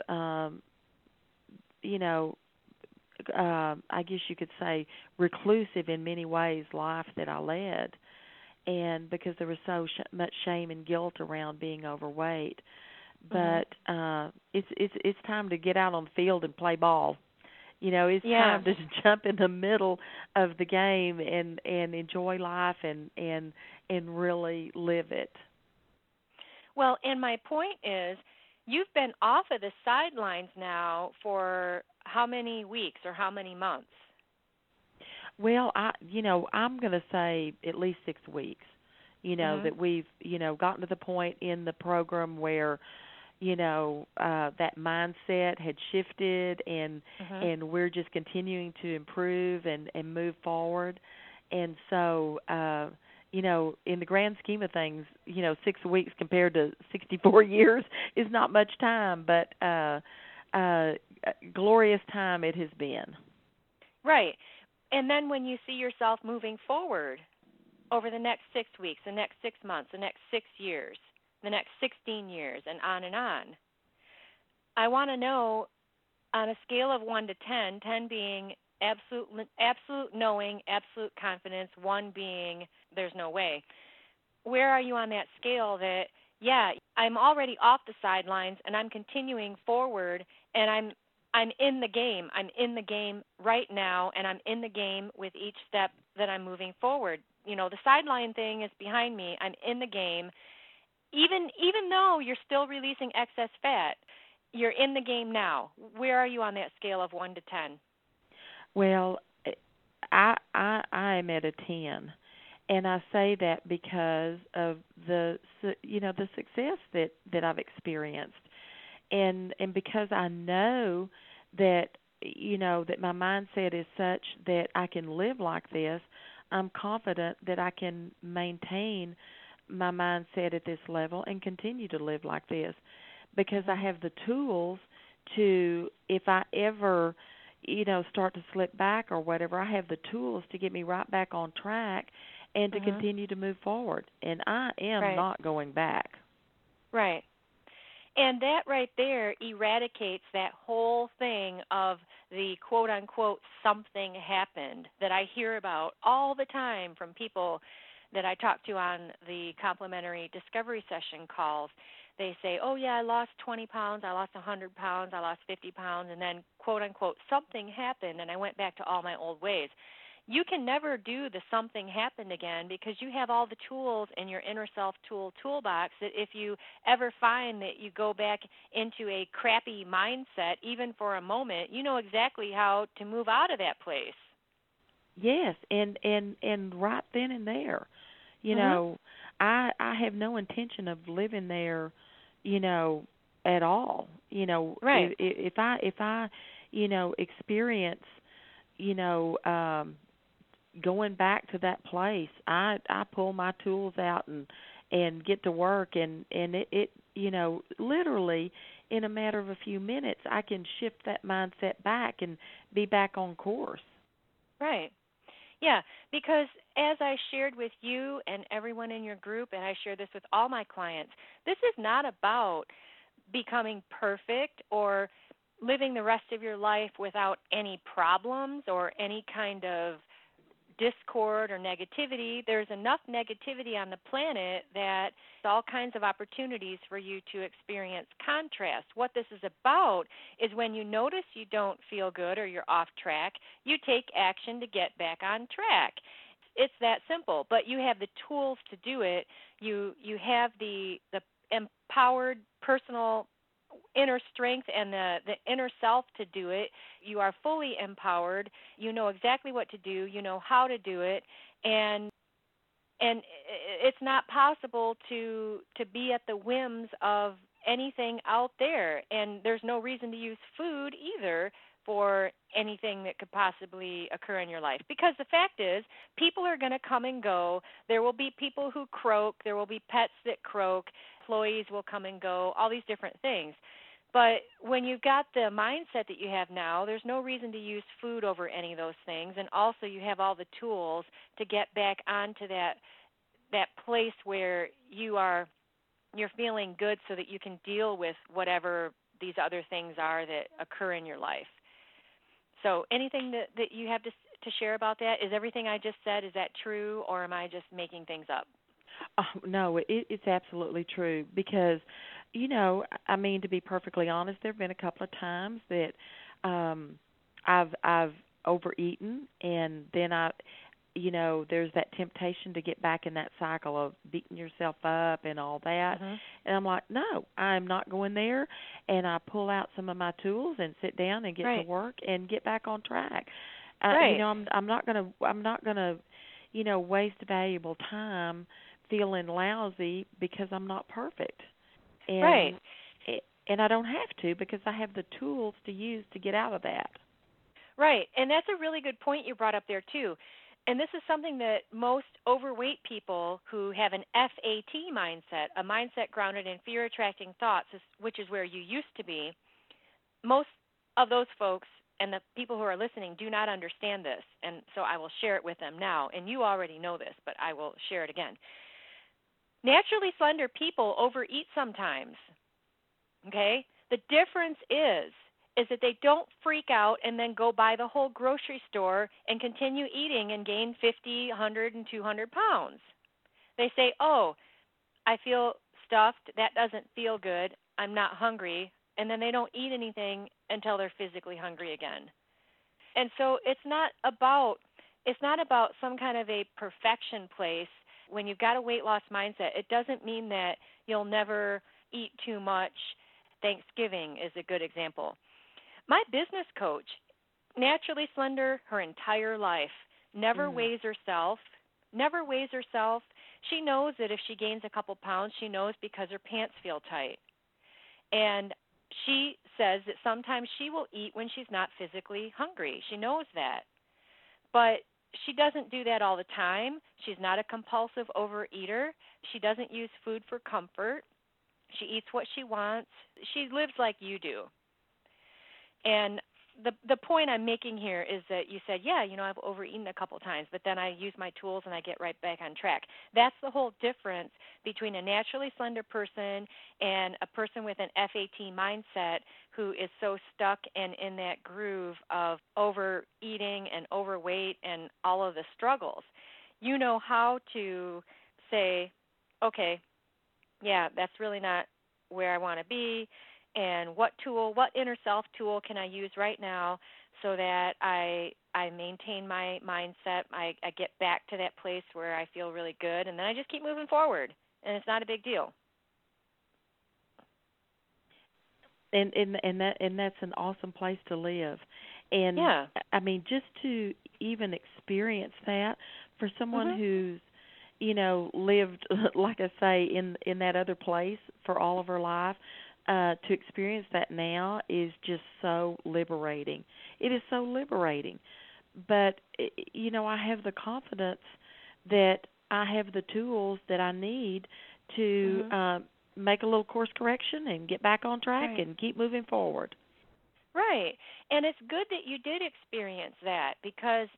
I guess you could say reclusive in many ways life that I led, and because there was so much shame and guilt around being overweight. But it's time to get out on the field and play ball. It's time to jump in the middle of the game and enjoy life and really live it. Well, and my point is, you've been off of the sidelines now for how many weeks or how many months? Well, I'm going to say at least 6 weeks. That we've, gotten to the point in the program where, that mindset had shifted and we're just continuing to improve and move forward. And so, in the grand scheme of things, 6 weeks compared to 64 years is not much time, but glorious time it has been. Right. And then when you see yourself moving forward over the next 6 weeks, the next 6 months, the next 6 years, the next 16 years, and on, I want to know, on a scale of 1 to 10, 10 being absolute knowing, absolute confidence, one being there's no way. Where are you on that scale that, yeah, I'm already off the sidelines and I'm continuing forward and I'm in the game. I'm in the game right now and I'm in the game with each step that I'm moving forward. The sideline thing is behind me. I'm in the game. Even though you're still releasing excess fat, you're in the game now. Where are you on that scale of 1 to 10? Well, I'm at a 10. And I say that because of the success that I've experienced, and because I know that that my mindset is such that I can live like this. I'm confident that I can maintain my mindset at this level and continue to live like this because I have the tools to, if I ever start to slip back or whatever, I have the tools to get me right back on track and to continue to move forward. And I am not going back. Right. And that right there eradicates that whole thing of the quote-unquote something happened that I hear about all the time from people that I talk to on the complimentary discovery session calls. They say, oh, yeah, I lost 20 pounds, I lost 100 pounds, I lost 50 pounds, and then, quote-unquote, something happened, and I went back to all my old ways. You can never do the something happened again because you have all the tools in your inner self toolbox that if you ever find that you go back into a crappy mindset, even for a moment, you know exactly how to move out of that place. Yes, and right then and there. I have no intention of living there, at all. Right. If I experience, going back to that place, I pull my tools out and get to work, and it literally in a matter of a few minutes I can shift that mindset back and be back on course. Right. Yeah, because as I shared with you and everyone in your group, and I share this with all my clients, this is not about becoming perfect or living the rest of your life without any problems or any kind of discord or negativity. There's enough negativity on the planet that all kinds of opportunities for you to experience contrast. What this is about is when you notice you don't feel good or you're off track, you take action to get back on track. It's that simple, but you have the tools to do it. You have the empowered personal inner strength and the inner self to do it. You are fully empowered. You know exactly what to do. You know how to do it, and it's not possible to be at the whims of anything out there. And there's no reason to use food either for anything that could possibly occur in your life. Because the fact is, people are going to come and go. There will be people who croak. There will be pets that croak. Employees will come and go, all these different things. But when you've got the mindset that you have now, there's no reason to use food over any of those things. And also you have all the tools to get back onto that place where you're feeling good so that you can deal with whatever these other things are that occur in your life. So anything that you have to share about that? Is everything I just said, is that true, or am I just making things up? Oh, no, it's absolutely true because, to be perfectly honest, there have been a couple of times that I've overeaten, and then there's that temptation to get back in that cycle of beating yourself up and all that. And I'm like, no, I'm not going there. And I pull out some of my tools and sit down and get to work and get back on track. I'm not gonna waste valuable time feeling lousy because I'm not perfect. And and I don't have to because I have the tools to use to get out of that. Right. And that's a really good point you brought up there too. And this is something that most overweight people who have an FAT mindset, a mindset grounded in fear-attracting thoughts, which is where you used to be, most of those folks and the people who are listening do not understand this. And so I will share it with them now. And you already know this, but I will share it again. Naturally slender people overeat sometimes, okay? The difference is is that they don't freak out and then go buy the whole grocery store and continue eating and gain 50, 100, and 200 pounds. They say, oh, I feel stuffed. That doesn't feel good. I'm not hungry. And then they don't eat anything until they're physically hungry again. And so it's not about some kind of a perfection place. When you've got a weight loss mindset, it doesn't mean that you'll never eat too much. Thanksgiving is a good example. My business coach, naturally slender her entire life, never weighs herself. She knows that if she gains a couple pounds, she knows because her pants feel tight. And she says that sometimes she will eat when she's not physically hungry. She knows that. But she doesn't do that all the time. She's not a compulsive overeater. She doesn't use food for comfort. She eats what she wants. She lives like you do. And the point I'm making here is that you said, yeah, I've overeaten a couple times, but then I use my tools and I get right back on track. That's the whole difference between a naturally slender person and a person with an FAT mindset who is so stuck and in that groove of overeating and overweight and all of the struggles. You know how to say, okay, yeah, that's really not where I want to be. And what inner self tool can I use right now so that I maintain my mindset, I get back to that place where I feel really good, and then I just keep moving forward, and it's not a big deal. And that's an awesome place to live. And yeah. I mean, just to even experience that for someone who's lived, like I say, in that other place for all of her life, to experience that now is just so liberating. It is so liberating. But, I have the confidence that I have the tools that I need to make a little course correction and get back on track and keep moving forward. Right. And it's good that you did experience that because,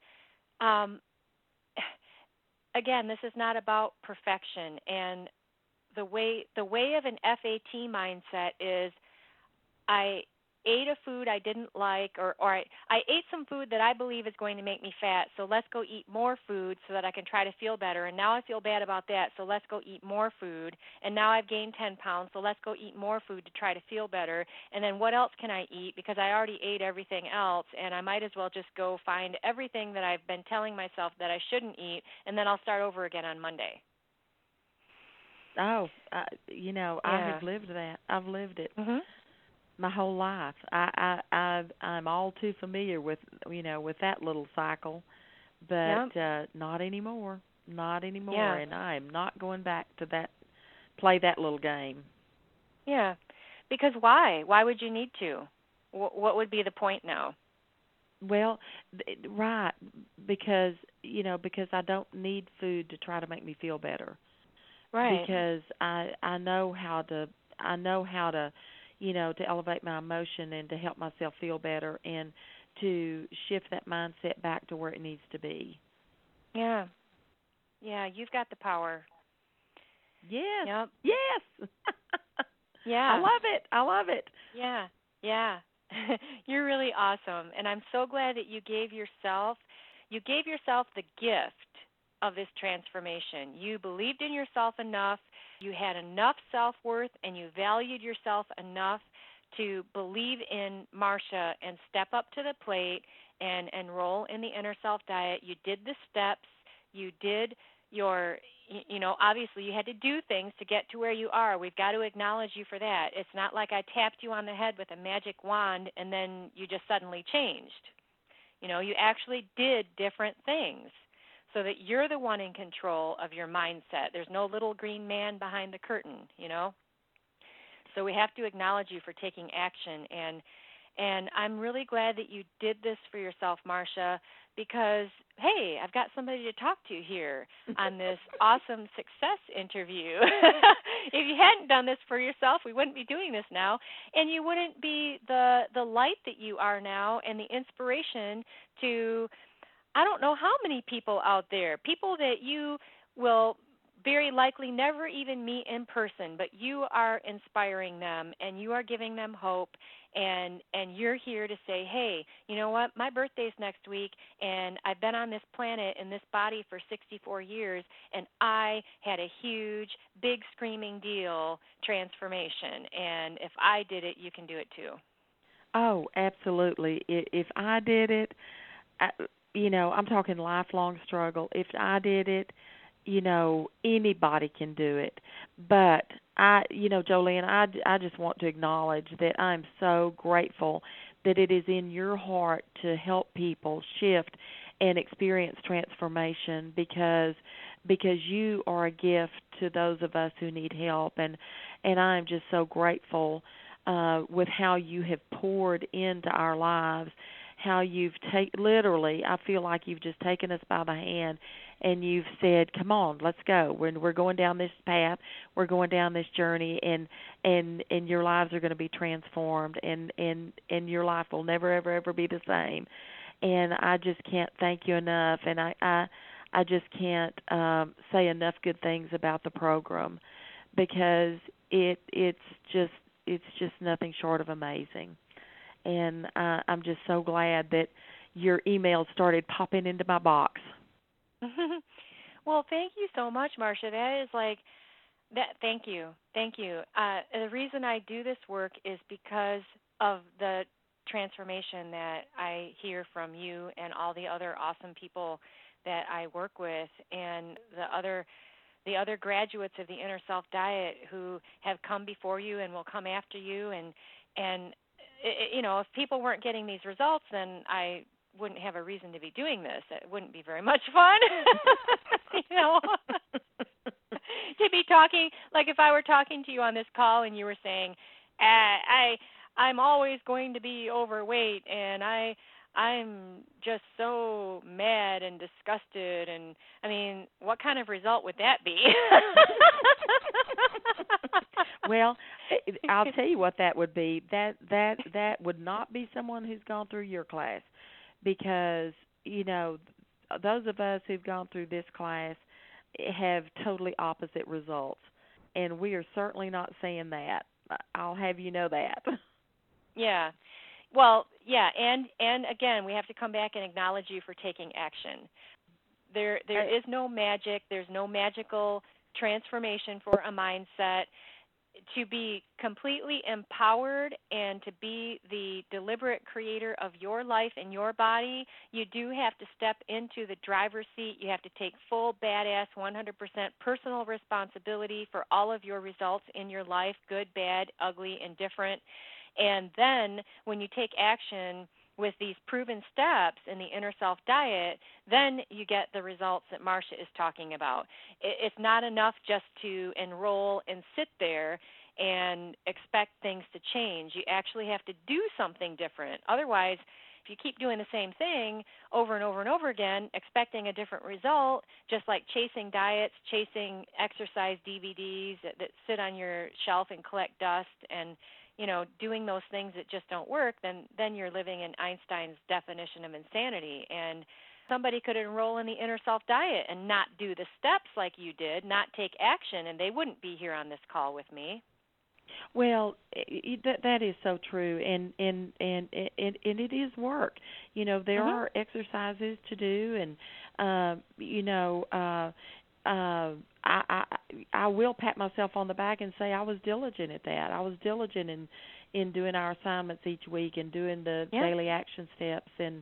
again, this is not about perfection. And the way of an FAT mindset is I ate a food I didn't like or I ate some food that I believe is going to make me fat, so let's go eat more food so that I can try to feel better. And now I feel bad about that, so let's go eat more food. And now I've gained 10 pounds, so let's go eat more food to try to feel better. And then what else can I eat because I already ate everything else, and I might as well just go find everything that I've been telling myself that I shouldn't eat, and then I'll start over again on Monday. Oh, I have lived that. I've lived it my whole life. I'm all too familiar with with that little cycle, but not anymore. Not anymore. Yeah. And I'm not going back to play that little game. Yeah, because why? Why would you need to? What would be the point now? Well, right, because I don't need food to try to make me feel better. Right. Because I know how to to elevate my emotion and to help myself feel better and to shift that mindset back to where it needs to be. Yeah. Yeah, you've got the power. Yes. Yep. Yes. Yeah. I love it. Yeah. Yeah. You're really awesome, and I'm so glad that you gave yourself the gift of this transformation. You believed in yourself enough, you had enough self-worth, and you valued yourself enough to believe in Marsha and step up to the plate and enroll in the Inner Self Diet. You did the steps. You did your, obviously you had to do things to get to where you are. We've got to acknowledge you for that. It's not like I tapped you on the head with a magic wand and then you just suddenly changed. You actually did different things so that you're the one in control of your mindset. There's no little green man behind the curtain, So we have to acknowledge you for taking action. And I'm really glad that you did this for yourself, Marsha, because, hey, I've got somebody to talk to here on this awesome success interview. If you hadn't done this for yourself, we wouldn't be doing this now, and you wouldn't be the light that you are now and the inspiration to, I don't know how many people out there, people that you will very likely never even meet in person, but you are inspiring them and you are giving them hope, and you're here to say, hey, you know what, my birthday's next week, and I've been on this planet in this body for 64 years, and I had a huge, big screaming deal transformation, and if I did it, you can do it too. Oh, absolutely. If I did it, I, I'm talking lifelong struggle. If I did it, anybody can do it. But Jolene, I just want to acknowledge that I'm so grateful that it is in your heart to help people shift and experience transformation because you are a gift to those of us who need help, and I'm just so grateful with how you have poured into our lives, how you've literally, I feel like you've just taken us by the hand and you've said, "Come on, let's go. We're going down this path. We're going down this journey, and your lives are going to be transformed, and your life will never ever be the same." And I just can't thank you enough, and I just can't say enough good things about the program because it's just nothing short of amazing. And I'm just so glad that your emails started popping into my box. Well, thank you so much, Marcia. That is like that. Thank you, thank you. The reason I do this work is because of the transformation that I hear from you and all the other awesome people that I work with, and the other graduates of the Inner Self Diet who have come before you and will come after you, and if people weren't getting these results, then I wouldn't have a reason to be doing this. It wouldn't be very much fun, to be talking, like if I were talking to you on this call and you were saying, I'm always going to be overweight, and I'm just so mad and disgusted, and I mean, what kind of result would that be? Well, I'll tell you what that would be. That would not be someone who's gone through your class, because those of us who've gone through this class have totally opposite results, and we are certainly not saying that. I'll have you know that. Yeah. Well, yeah, and again, we have to come back and acknowledge you for taking action. There is no magic. There's no magical transformation for a mindset. To be completely empowered and to be the deliberate creator of your life and your body, you do have to step into the driver's seat. You have to take full, badass, 100% personal responsibility for all of your results in your life, good, bad, ugly, indifferent. And then when you take action with these proven steps in the Inner Self Diet, then you get the results that Marcia is talking about. It's not enough just to enroll and sit there and expect things to change. You actually have to do something different. Otherwise, if you keep doing the same thing over and over and over again, expecting a different result, just like chasing diets, chasing exercise DVDs that sit on your shelf and collect dust, and doing those things that just don't work, then you're living in Einstein's definition of insanity. And somebody could enroll in the Inner Self Diet and not do the steps like you did, not take action, and they wouldn't be here on this call with me. Well, that is so true, and it is work. There are exercises to do, and I will pat myself on the back and say I was diligent at that. I was diligent in doing our assignments each week and doing the daily action steps, and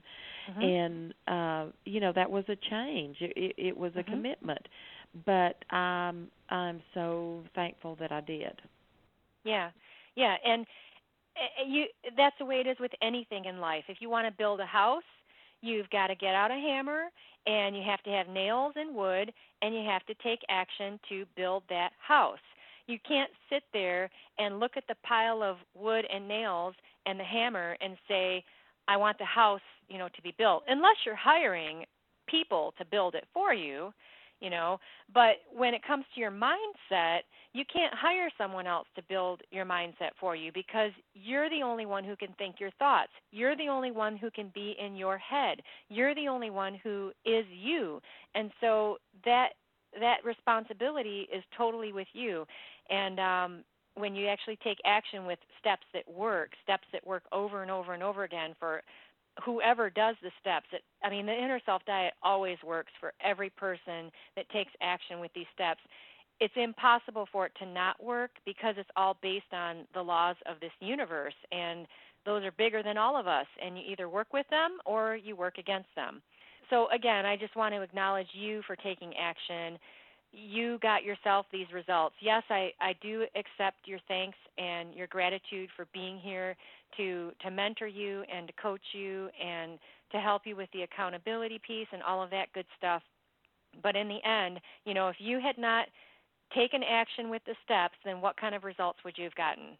that was a change. It was a commitment, but I'm so thankful that I did. Yeah, and that's the way it is with anything in life. If you want to build a house, you've got to get out a hammer, and you have to have nails and wood, and you have to take action to build that house. You can't sit there and look at the pile of wood and nails and the hammer and say, I want the house, to be built, unless you're hiring people to build it for you. But when it comes to your mindset, you can't hire someone else to build your mindset for you, because you're the only one who can think your thoughts. You're the only one who can be in your head. You're the only one who is you. And so that that responsibility is totally with you. And when you actually take action with steps that work over and over and over again for whoever does the steps, I mean, the inner self diet always works for every person that takes action with these steps. It's impossible for it to not work because it's all based on the laws of this universe, and those are bigger than all of us, and you either work with them or you work against them. So again, I just want to acknowledge you for taking action. You got yourself these results. Yes, I do accept your thanks and your gratitude for being here to mentor you and to coach you and to help you with the accountability piece and all of that good stuff. But in the end, if you had not taken action with the steps, then what kind of results would you have gotten?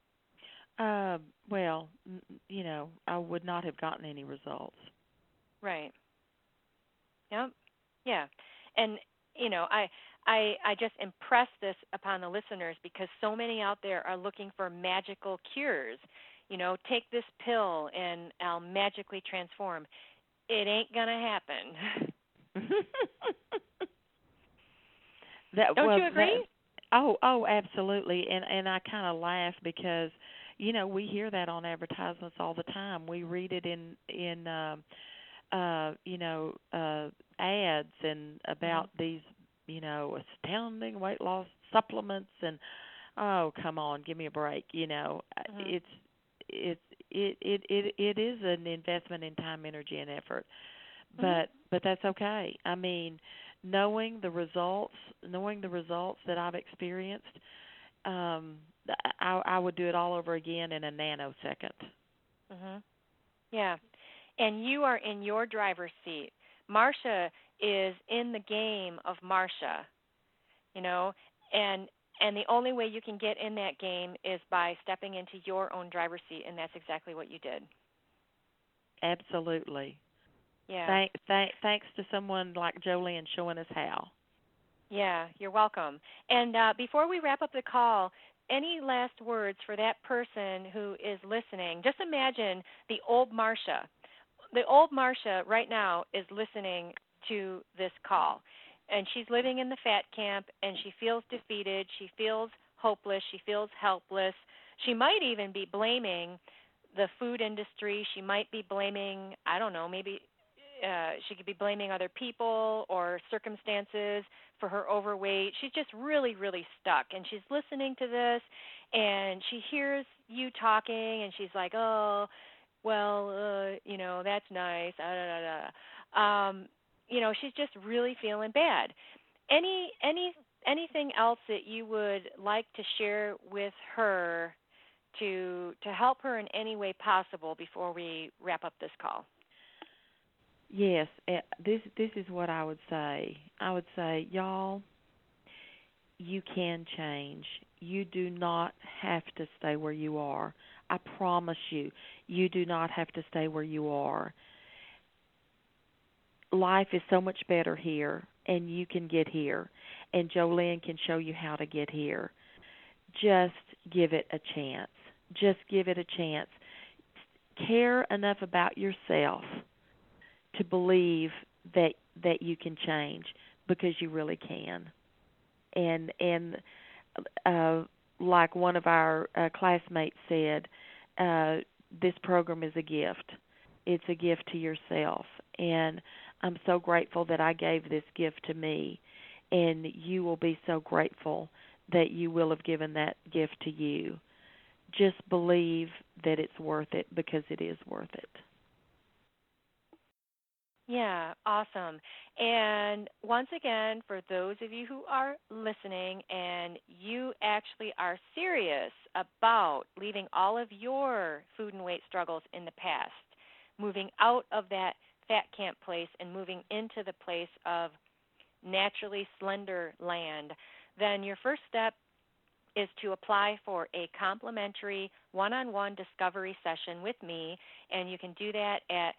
Well, I would not have gotten any results. Right. Yep. Yeah. And I just impress this upon the listeners because so many out there are looking for magical cures. Take this pill and I'll magically transform. It ain't gonna happen. Don't you agree? Oh, absolutely. And I kind of laugh because we hear that on advertisements all the time. We read it in ads and about these, astounding weight loss supplements, and oh, come on, give me a break. It's it is an investment in time, energy, and effort. But that's okay. I mean, knowing the results that I've experienced, I would do it all over again in a nanosecond. Yeah. And you are in your driver's seat. Marsha is in the game of Marsha, and the only way you can get in that game is by stepping into your own driver's seat, and that's exactly what you did. Absolutely. Yeah. Thanks to someone like Jolene showing us how. Yeah, you're welcome. And before we wrap up the call, any last words for that person who is listening? Just imagine the old Marsha. The old Marsha right now is listening to this call, and she's living in the fat camp, and she feels defeated. She feels hopeless. She feels helpless. She might even be blaming the food industry. She might be blaming, I don't know, maybe she could be blaming other people or circumstances for her overweight. She's just really, really stuck, and she's listening to this, and she hears you talking, and she's like, oh, well, that's nice. She's just really feeling bad. Anything else that you would like to share with her to help her in any way possible before we wrap up this call? Yes, this is what I would say. I would say, y'all, you can change. You do not have to stay where you are. I promise you, you do not have to stay where you are. Life is so much better here, and you can get here, and Jolene can show you how to get here. Just give it a chance. Just give it a chance. Care enough about yourself to believe that you can change, because you really can. And like one of our classmates said, this program is a gift. It's a gift to yourself. And I'm so grateful that I gave this gift to me. And you will be so grateful that you will have given that gift to you. Just believe that it's worth it, because it is worth it. Yeah, awesome. And once again, for those of you who are listening and you actually are serious about leaving all of your food and weight struggles in the past, moving out of that fat camp place and moving into the place of naturally slender land, then your first step is to apply for a complimentary one-on-one discovery session with me, and you can do that at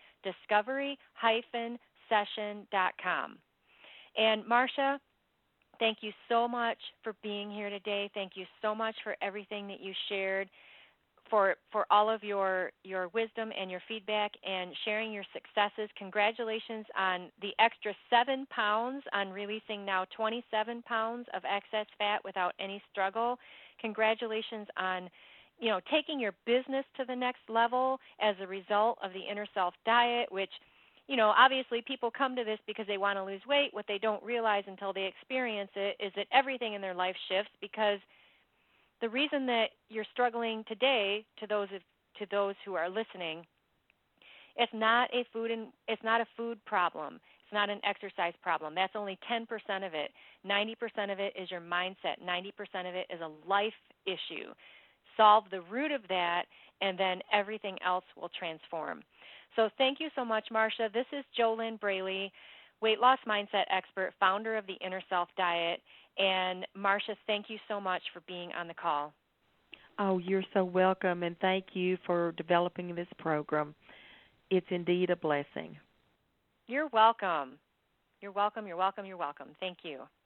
discovery-session.com. And Marsha, thank you so much for being here today. Thank you so much for everything that you shared. for all of your wisdom and your feedback and sharing your successes. Congratulations on the extra 7 pounds, on releasing now 27 pounds of excess fat without any struggle. Congratulations on taking your business to the next level as a result of the Inner Self diet, which, obviously people come to this because they want to lose weight. What they don't realize until they experience it is that everything in their life shifts, because the reason that you're struggling today, to those who are listening, it's not a food problem. It's not an exercise problem. That's only 10% of it. 90% of it is your mindset. 90% of it is a life issue. Solve the root of that, and then everything else will transform. So thank you so much, Marsha. This is JoLynn Braley, weight loss mindset expert, founder of the Inner Self Diet. And Marsha, thank you so much for being on the call. Oh, you're so welcome, and thank you for developing this program. It's indeed a blessing. You're welcome. You're welcome, you're welcome, you're welcome. Thank you.